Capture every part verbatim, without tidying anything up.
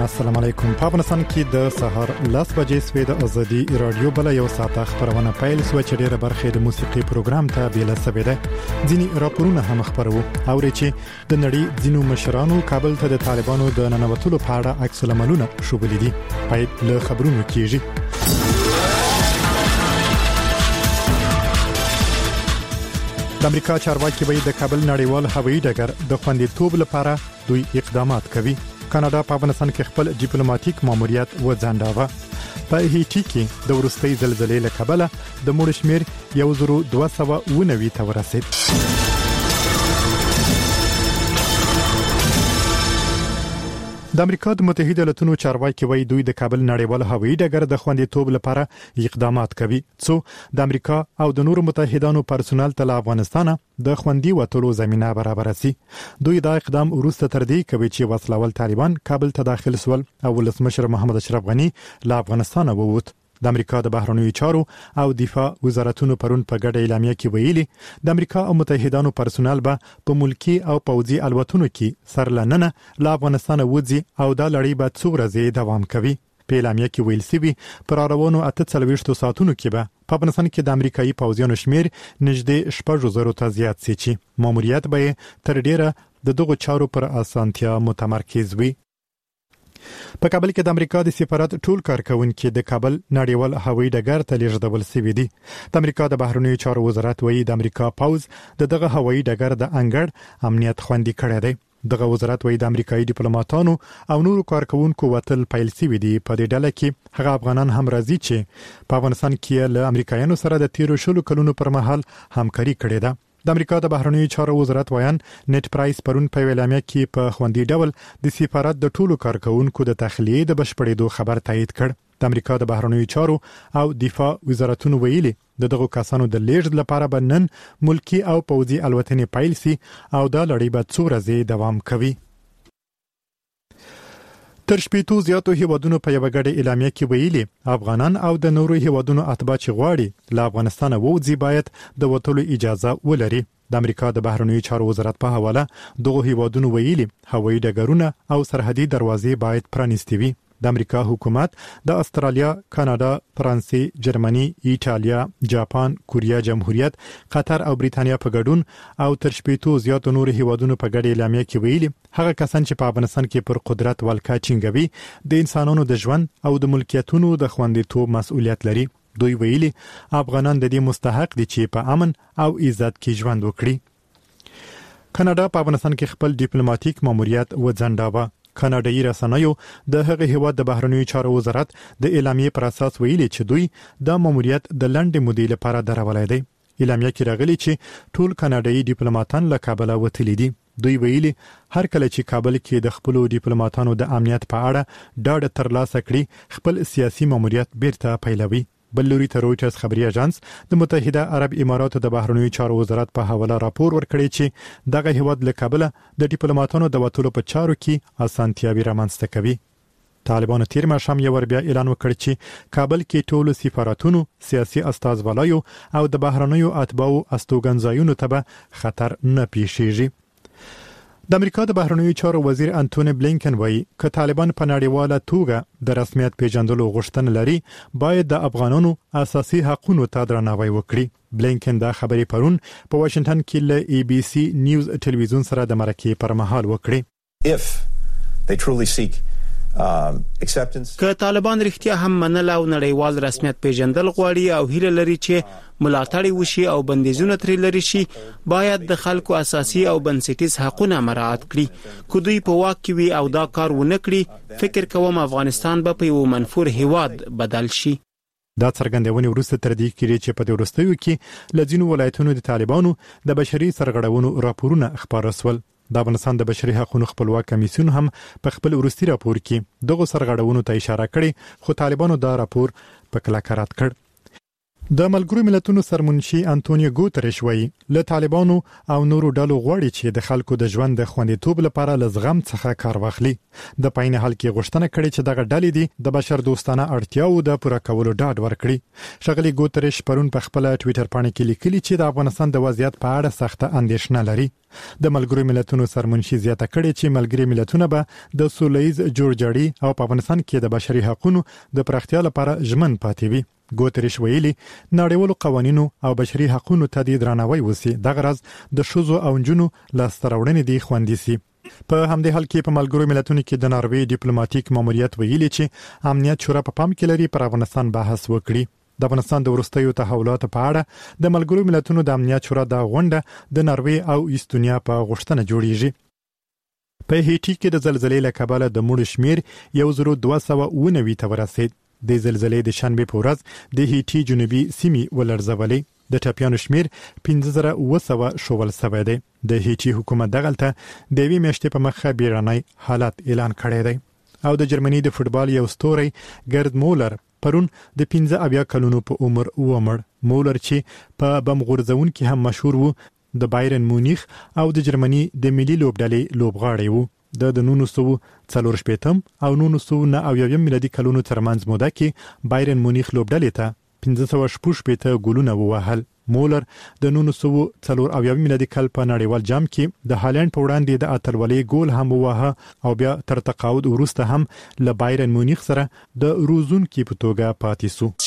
السلام علیکم. په افغانستان کې د سهار لاس بجې سوي د ازادي رادیو بل یو ساعت خبرونه پیل سو چې ډیره برخه د موسیقي پروګرام ته بیل سوي ده. ځینی راپورونه هم خبرو او چې د نړۍ ځینو مشرانو کابل ته د طالبانو د ننوتلو په اړه عکس العملونه شوبلې دي. پای له خبرونو کیږي. د امریکا چارواکي وایي د کابل نړیوال هوایي ډګر د خوندیتوب لپاره دوی اقدامات کوي. کاناډا په افغانستان کې خپل ډیپلوماټیک ماموریت وځنډاوه. په هیټي کې د ورستۍ زلزلې له کبله د مړو شمیر یو زره دوه سوه اووه نوي ته ورسید. د امریکا د متحده ایالاتونو چارواکي وایي دوی د کابل نړیوال هوایي ډګر د خوندیتوب لپاره اقدامات کوي څو د امریکا او د نورو متحدانو پرسونل ته افغانستان د خوندي وټولو زمينه برابر سي. دوی دا اقدام ورسته تر دې کوي چې وسلوال طالبان کابل ته داخل سول او ولسمشر محمد اشرف غنی له افغانستان ووت. د امریکا د بهرنیو چارو او دفاع وزارتونو پرون په ګډه اعلامیه کې ویلي د امریکا او متحدانو پرسونل به په ملکی او پوځي الوتنو کې سرلننه له افغانستان وځي او دا لړۍ به څو ورځې دوام کوي. په اعلامیه کې ویل سوي پر روانو اته څلوېښت ساعتونو کې به په افغانستان کې د امریکایي پوځیانو شمیر نږدې شپږ زره ته زیات شي چې ماموریت به تر ډیره د دغو چارو پر اسانتیا متمرکز وي. په کابل کې د امریکا د سفارت ټول کارکونکو د کابل نړیوال هوایي ډګر ته لیږدول شوي دي. د امریکا د بهرنیو چارو وزارت وایي د امریکا پوز د دغه هوایي ډګر د انګړ امنیت خوندي کړی دی. دغه وزارت وایي د امریکایي ډیپلوماټانو او نورو کارکونکو وتل پیل شوي دي. په دې ډله کې هغه افغانان هم راځي چې په افغانستان کې له امریکایانو سره د تیرو شلو کلونو پر مهال همکاري کړې ده. د امریکا د بهرنیو چارو وزارت وایان نت پرایس پرون په اعلامیه کې په خوندي ډول د سفارت د ټولو کارکونکو د تخلیه د بشپړېدو خبر تایید کړ. د امریکا د بهرنیو چارو او دفاع وزارتونو ویلي د دغه کسانو د لیږد لپاره به نن ملکی او پوځي الوتنې پیل سي او دا لړۍ به څو ورځې دوام کوي. تر شپېتو زیاتو هیوادونو په یو غړي اعلامیه کې ویلي افغانان او د نورو هیوادونو اتباع چې غواړي له افغانستان ووځي باید د وټولو اجازه ولري. د امریکا د بهرنیو چارو وزارت په حواله دغه هیوادونو ویلي هوایي ډګرونه او سرحدي دروازې باید پرانیستي وي. د امریکا حکومت د استرالیا، کاناډا، فرانسې، جرمني، ایټالیا، جاپان، کوریا جمهوریت، قطر او بریتانیا په ګډون او تر شپېتو زیاتو نور هیوادونو په ګډه اعلامیه کې ویلي هغه کسان چې په افغانستان کې پر قدرت ولکه چینګوي د انسانانو د ژوند او د ملکیتونو د خوندیتوب مسؤلیت لري. دوی ویلي افغانان د دې مستحق دي چې په امن او عزت کې ژوند وکړي. کاناډا په افغانستان کې خپل ډیپلوماټیک ماموریت وځنډاوه. کاناډایي رسنیو د هغه هیواد د بهرنیو چارو وزارت د اعلامیې پر اساس ویلي چې دوی د ماموریت د لنډې مودې لپاره درولای دي. اعلامیه کې راغلي چې ټول کاناډایي ډیپلوماټان له کابل وتلي دي. دوی ویلي هر کله چې کابل کې د خپل ډیپلوماټانو د امنیت په اړه ډاډ ترلاسه کړي خپل سیاسي ماموریت بیرته پیلوي. بل لوري ته رويټرز خبري اژانس د متحده عرب اماراتو د بهرنیو چارو وزارت په حواله راپور ورکړی چې دغه هیواد له کابل د ډیپلوماټانو د وټولو په چارو کې اسانتیاوي رامنځته کوي. طالبانو تیر ماښام یو ور بیا اعلان وکړ چې کابل کې ټول سفارتونو، سیاسي استازوالایو او د بهرنیو اتباعو استوګنځایونو ته به خطر نه پیښیږي. د امریکا د بهرنیو چارو وزیر انټونی بلینکن وایي که طالبان په نړیواله توګه د رسمیت پیژندلو غوښتنه لري باید د افغانانو اساسي حقوقو ته درناوی وکړي. بلینکن دا خبرې پرون په واشنگټن کې له ای بي سي نیوز ټلویزیون سره د مرکې پر مهال وکړي. If they truly seek که طالبان رښتیا هم منل او نړیوال رسمیت پیژندل غواړي او هیله لري چې ملاتړ وشي او بندیزونه ترې لري شي باید د خلکو اساسي او بنسټیز حقوقونه مراعات کړي. که دوی په واک کې وي او دا کار ونه کړي فکر کوم افغانستان به په یو منفور هیواد بدل شي. دا څرګندونه ورسته تر دې کېږي چې په دې ورستیو کې لځینو ولایتونو د طالبانو د بشري سرغړونو راپورونه خبره سول. د افغانستان د بشري حقوقو خپلواک کمیسیون هم په خپل ورستي راپور کې دغه سرغړونو ته اشاره کړې خو طالبانو دا راپور په کلکه رد کړ. د ملګرو ملتونو سرمنشي انټونیو ګوتریش وایي له طالبانو او نورو ډلو غواړي چې د خلکو د ژوند د خوندیتوب لپاره لزغم څخه کار واخلي. د پاین حل کې غوښتنه کړې چې دغه ډلې دي د بشر دوستانه اړتیاو د پوره کولو ډاډ ورکړي. شغلي ګوتریش پرون په خپل ټوئیټر باندې کې لیکلي چې د افغانستان د وضعیت په اړه سخته اندېښنه لري. د ملګرو ملتونو سرمنشي زیاته کړې چې ملګري ملتونه به د سولهییز جوړجاړي او په افغانستان کې د بشري حقوقو د پراختیا لپاره ژمن پاتې وي. ګوتریش ویلي نړیوالو قوانینو او بشري حقوقو ته د درناوي وسی د غرض د شوزو او جنونو لاستراوړنې دي خوندې سي. په همدې حال کې په ملګرو ملتونو کې د ناروې ډیپلوماټیک ماموریت ویلي چې امنیت شورا په پام کې لري پر افغانستان بحث وکړي. د افغانستان د ورستیو تحولاتو په اړه د ملګرو ملتونو د امنیت شورا د غونډه د ناروې او ایستونیا په غوښتنه جوړیږي. په هیټي کې د زلزلې له کبله د مړو شمیر یو زر دوه سوه او نوي ته ورسید. د زلزلې د شنبه په ورځ د هیټي جنوبي سیمې ولړزولې. د ټاپیانو شمیر پنځه زره اوه سوه شوول سوی دی. د هیټي حکومت دغلته د وی میاشتې په مخه بیړنی حالت اعلان کړی دی. او د جرمني د فوتبال یو ستوري ګرد مولر پرون د پنځه اویا کلونو په عمر ومړ. مولر چې په بم غورځون کې هم مشهور وو د بایرن مونیخ او د جرمني د ملي لوبډلې لوبغاړی وو. د د نونو سو څلور شپېتم او نونو سو نه او یویم میلادي کلونو ترمنځ موده کې بایرن مونیخ لوبډلې ته پنځه سوه شپږ شپېته ګولونه ووهل. مولر د نونو سو څلور او یویم میلادي کال په نړیوال جام کې د هالند په وړاندې د اتلولۍ ګول هم ووهه او بیا تر تقاعد وروسته هم له بایرن مونیخ سره د روزونکي په توګه پاتې سو.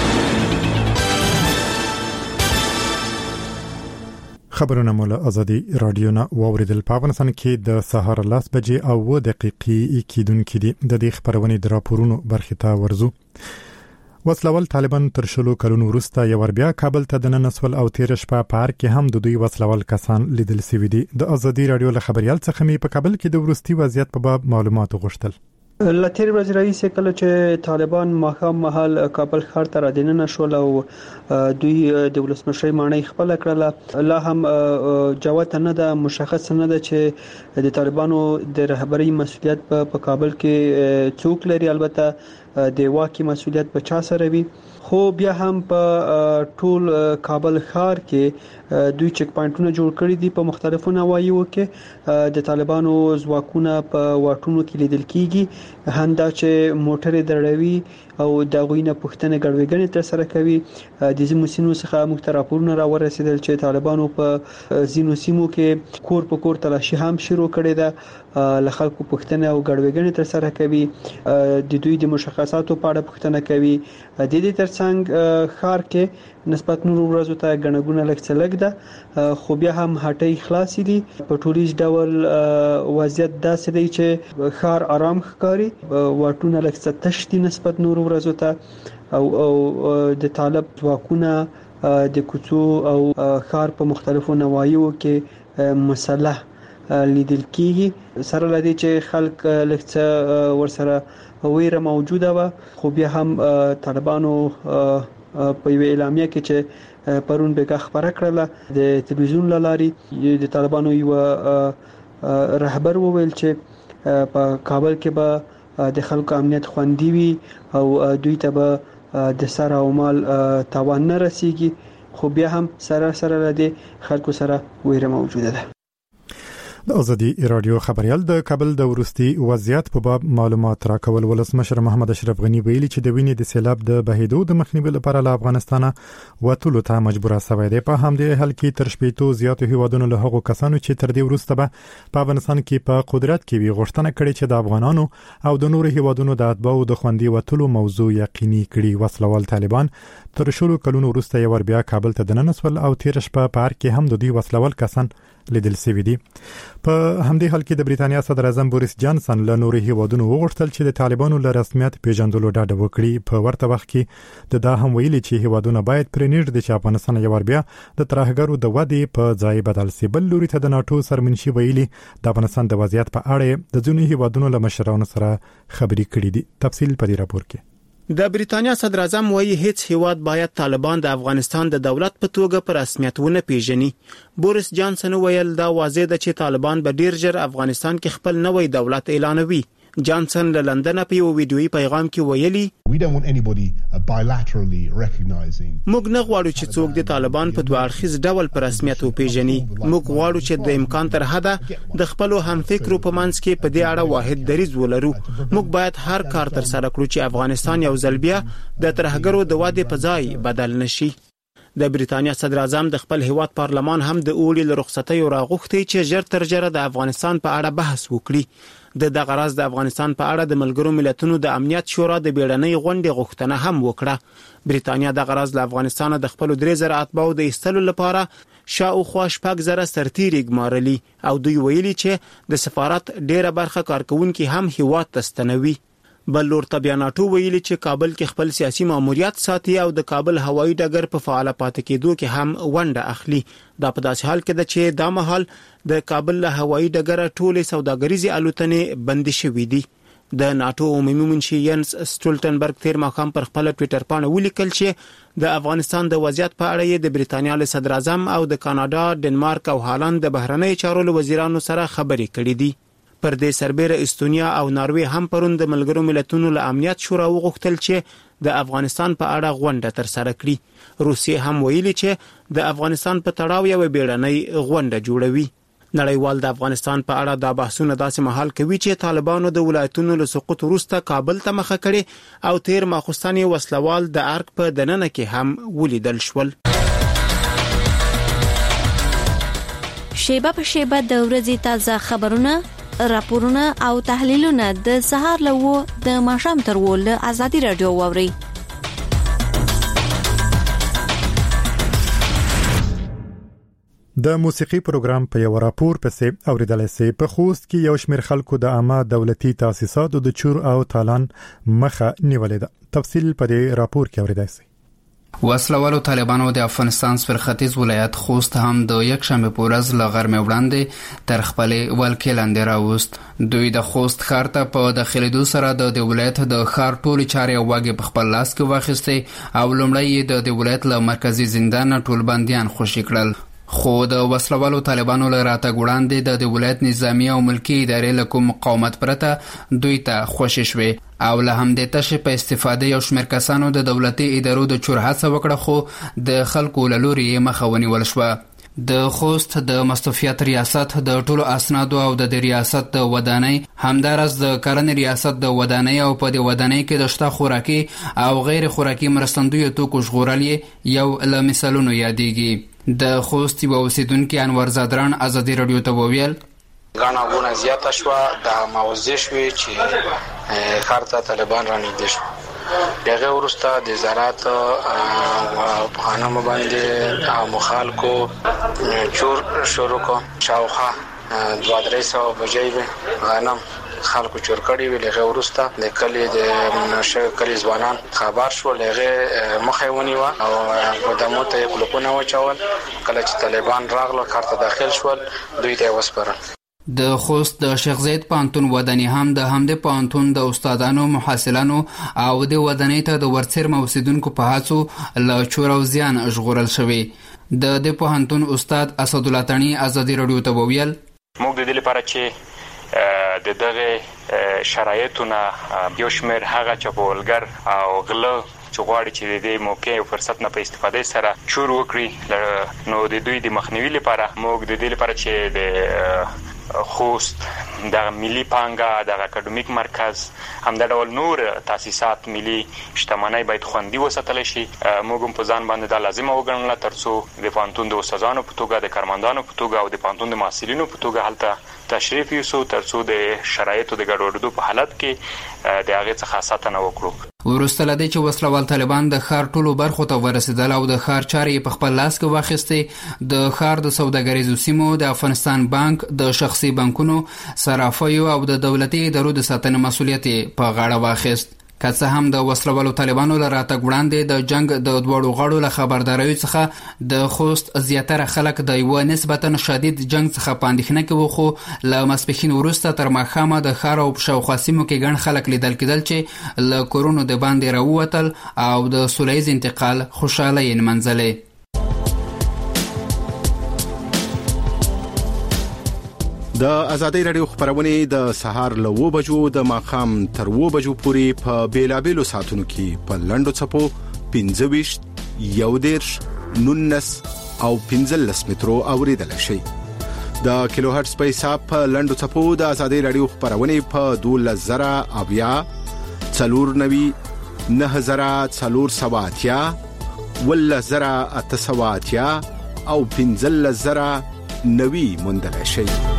خبرونه مولا ازادي رادیو نه واوریدل. په افغانستان کې د سهار لاس بجې او و دقیقې کېدونکې دي. د دې خبرونې د راپورونو برخې ته ورزو. وسلوال طالبان تر شلو کلونو وروسته یو ور بیا کابل ته د ننسول او تیر شپه په هر کې هم د دوی وسلوال کسان لیدل شوي دي. د ازادي رادیو له خبريال څخه می په کابل کې د ورستي وضعیت په باب معلومات غوښتل. لتیر ورځ رئیس کله چې طالبان ماښام مهال کابل ښار ته راځننه شول او دوی د ولسمشر مانای خپل کړل. لا هم جواب نه ده مشخص نه ده چې د طالبانو د رهبری مسولیت په کابل کې څوک لري. البته د واکي مسولیت په چا سره وي، خو بیا هم په ټول کابل ښار کې دوی چک پوینټونه جوړ کړي دي. په مختلفو نواحیو کې د طالبانو ځواکونه په واټونو کې لیدل کیږي، همدا چې موټر دروي او د غوینه پښتنه ګډوډګنې تر سره کوي. د زمو سیمو څخه موږ راپورونه را ورسېدل چې طالبانو په زینو سیمو کې کور په کور تلاشي هم شروع کړې ده، له خلکو پښتنه او ګډوډګنې تر سره کوي، د دوی د مشخصاتو په اړه پښتنه کوي. د دې ترڅنګ ښار کې نسبت نور ورځو ته غنګونه لکڅلګ ده، خو بیا هم هټۍ خلاص دي. په ټولیز ډول وضعیت داسې دی چې ښار آرام ښکاري، واټونه لکڅتشتي نسبت نور ورځو ته او او د طالب ځواکونه د کوڅو او ښار په مختلفو نواحیو کې مسلح لیدل کیږي. سره لدی چې خلک لکڅ ورسره ویره موجوده و، خو بیا هم طالبانو په یو اعلامیه کې چې پرون به خبره کړله د تلویزیون لاري د طالبانو یو رهبر وویل چې په کابل کې به د خلکو امنیت خوندي وي او دوی ته به د سر او مال تاوان نه رسیږي، خو بیا هم سره سره د خلکو سره ویره موجوده ده. د ازادي رادیو خبريال د کابل د ورستي وضعیت په باب معلومات راکول. ولسمشر محمد اشرف غنی ویلي چې د وینې د سیلاب د بهیدو د مخنیوي لپاره له افغانستانه وټولو ته مجبور شوی دی. په همدې حال کې تر شپېتو زیاتو هیوادونو له هغو کسانو چې تر دې وروسته به په افغانستان کې په قدرت کې وي غوښتنه کړې چې د افغانانو او د نورو هیوادونو د اتباعو د خوندي وټولو موضوع یقیني کړي. وسلوال طالبان تر شلو کلونو وروسته یو ور بیا کابل ته د ننسول او تیر شپه په هر کې هم د دوی وسلوال کسان لیدل شوی دي. په همدې حال کې د بریتانیا صدر اعظم بوریس جانسن له نورو هیوادونو وغوښتل چې د طالبانو له رسمیت پیژندلو ډاډ وکړي. په ورته وخت کې د دا هم ویلي چې هیوادونه باید پرېنږدې چې افغانستان یو ور بیا د ترهګرو د ودې په ځای بدل شي. بل لوري ته د ناتو سرمنشي ویلي د افغانستان د وضعیت په اړه د ځینو هیوادونو له مشرانو سره خبرې کړې دي. تفصیل په دې راپور کې. د بریتانیا صدر اعظم وایي هیڅ هیواد باید طالبان د افغانستان د دولت په توګه پر رسمیت ونه پیژني. بوریس جانسن ویل دا واضح ده چې طالبان به ډیر ژر افغانستان کې خپل نوې دولت اعلانوي. جانسن له لندن په یو ویډیويي پیغام کې ویلي We don't want anybody uh, bilaterally recognizing موږ نه غواړو چې څوک د طالبان په دوه اړخیز ډول په رسمیت وپیژني. موږ غواړو چې د امکان تر حده د خپل همفکرو په منځ کې په دې اړه واحد دریځ ولرو. موږ باید هر کار تر سره کړو چې افغانستان یو ځل بیا د ترهګرو د وادي په ځای بدل نشي. د بریتانیا صدر اعظم د خپل هیواد پارلمان هم د اوړي له رخصتۍ راغوښتي چې ژر تر ژره د افغانستان په اړه بحث وکړي. د دغه راز د افغانستان په اړه د ملګرو ملتونو د امنیت شورا د بیړنۍ غونډې غوښتنه هم وکړه. بریتانیا د غرض له افغانستان د خپل درې زره اتباعو د ایستلو لپاره شاوخوا شپږ زره سرتیري ګمارلي او دوی ویلي چې د سفارت ډیره برخه کارکونکي هم هیواد ته ستنوي. بل لور ته بیا ناټو ویلي چې کابل کې خپل سیاسي ماموریت ساتي او د کابل هوایي ډګر په فعال پاتې کېدو کې هم ونډه اخلي. دا په داسې حال کې ده چې دا مهال د کابل له هوایي ډګر ټولې سوداګریزي الوتنې بندي شوې دي. د ناټو عمومي منشي ینس سټولټنبرګ تیر ماښام پر خپل ټوئیټر باندې ولیکل چې د افغانستان د وضعیت په اړه د بریتانیا له صدر اعظم او د کاناډا، ډنمارک او هالند د بهرنۍ چارو وزیرانو سره خبرې کړې دي. پر دې سربېره استونیا او ناروې هم پرون د ملګرو ملتونو له امنیت شورا وغوښتل چې د افغانستان په اړه غونډه تر سره کړي. روسیې هم ویلي چې د افغانستان په تړاو یو بیړنۍ غونډه جوړوي. نړیوال د افغانستان په اړه دا بحثونه داسې مهال کوي چې طالبانو د ولایتونو له سقوط وروسته کابل ته مخه کړي او تیر ماخوستان وسلوال د ارګ په دننه کې هم ولیدل شول. شیبه په شیبه د ورځې تازه خبرونه، راپورونه او تحلیلونه د سهار له و د ماښام تر و له ازادي رادیو واوري. د موسیقي پروګرام په یو راپور پسې اوریدل شي په خوست کې یو شمېر خلکو د عامه دولتي تاسیساتو د چور او تالان مخه نیولې ده. تفصیل په دې راپور کې اوریدل شي. وسلوالو طالبانو د افغانستان سپر ختیځ ولایت خوست هم د یک شنبه په ورځ له غرمې وړاندې تر خپل ولکې لاندې راوست. دوی د خوست ښار ته په داخلېدو سره د ولایت د ښار ټولې چارې او واګې په خپل لاس کې واخیستې او لومړی یې د ولایت له مرکزي زندان ټول بندیان خوشي کړل. خو د وسلوالو طالبانو له راتګ وړاندې د ولایت نظامی او ملکی ادارې له کوم مقاومت پرته دوی ته خوشي شوې او له همدې تشه په استفاده یو شمېر کسانو د دولتي ادارو د چور هڅه وکړه، خو د خلکو له لوري یې مخه ونیول شوه. د خوست د مستوفیت ریاست د ټولو اسنادو او د ریاست د ودانۍ همدارس د کرنې ریاست د ودانۍ او په دې ودانۍ کې د شته خوراکي او غیر خوراکي مرستندویو توکو ژغورل یو له مثالونو یادېږي. د خوست یو اوسیدونکي انور زادران ازادي رادیو ته وویل غاڼه غونه زیاته شوه، د موضوع شوې چې خارته طالبان را نږدې شو. دغه وروسته د زراعت په خانم باندې مخالکو چور شروع کو شاوخه دوه درې سوه بجې غنم خلکو چور کړي وی. لغه وروسته د کلی د نشه کلی ځوانان خبر شو، لغه مخه ونیوه او قدمو ته کلکونه وچول. کله چې طالبان راغله کارته داخل شول دوی ته وسپارل. د خوست د شیخ زید پانتون ودانۍ هم د همدې پانتون د استادانو، محصلانو او د ودانۍ ته د ورڅر موسیدونکو په هڅو له چور او زیان ژغورل شوی. د د پانتون استاد اسد الله تڼي ازادي رادیو ته وویل موږ د دې لپاره چې د دغه شرایطونه یو شمېر هغه چپولګر او غله چې غواړي چې د دې موقع او فرصت نه په استفاده سره چور وکړي، نو د دوی د مخنیوي لپاره موږ د دې لپاره چې د خوست د ملي پانګه د اکاډمیک مرکز هم د ډول نور تاسیسات ملي شتمنۍ باید خوندي وساتل شي. موږ هم په ځان باندې دا لازمه وګڼله ترڅو د پانتون د استادانو په توګه، د کارمندانو په توګه او د پانتون د محصلینو په توګه هلته تشریف یوسو ترڅو د شرایطو د ګډوډېدو په حالت کې د هغې څخه ساتنه وکړو. وروسته له دې چې وسلوال طالبان د ښار ټولو برخو ته ورسېدل او د ښار چارې په خپل لاس کې واخیستې، د ښار د سوداګریزو سیمو د افغانستان بانک، د شخصي بانکونو، صرافیو او د دولتي ادارو د ساتنې مسؤلیت په غاړه واخیست. که څه هم د وسلوالو طالبانو له راتګ وړاندې د جنگ د دواړو غاړو له خبرداریو څخه د خوست زیاتره خلک د یو نسبتا شدید جنگ څخه په اندېښنه کې وو، خو له ماسپښین وروسته تر ماښامه د ښار او شاوخوا سیمو کې ګڼ خلک لیدل کېدل چې له کورونو د باندې راووتل او د سوله ییز انتقال خوشحالۍ یې نمانځلې. د آزادۍ رادیو خبرونه د سهار له و بجو د ماخام تر و بجو پورې په بیلابېلو ساعتونو کې په لنډو چپو پنځه ویشت یو دیرش نونس او پنځلس مترو اوریدل شي. د کیلو هرتز په حساب په لنډو چپو د آزادۍ رادیو خبرونه په دولس زره اویا څلور نوي نه زره څلور سواتیا ول زره اته سواتیا او پنځلس زره نوي موندل شي.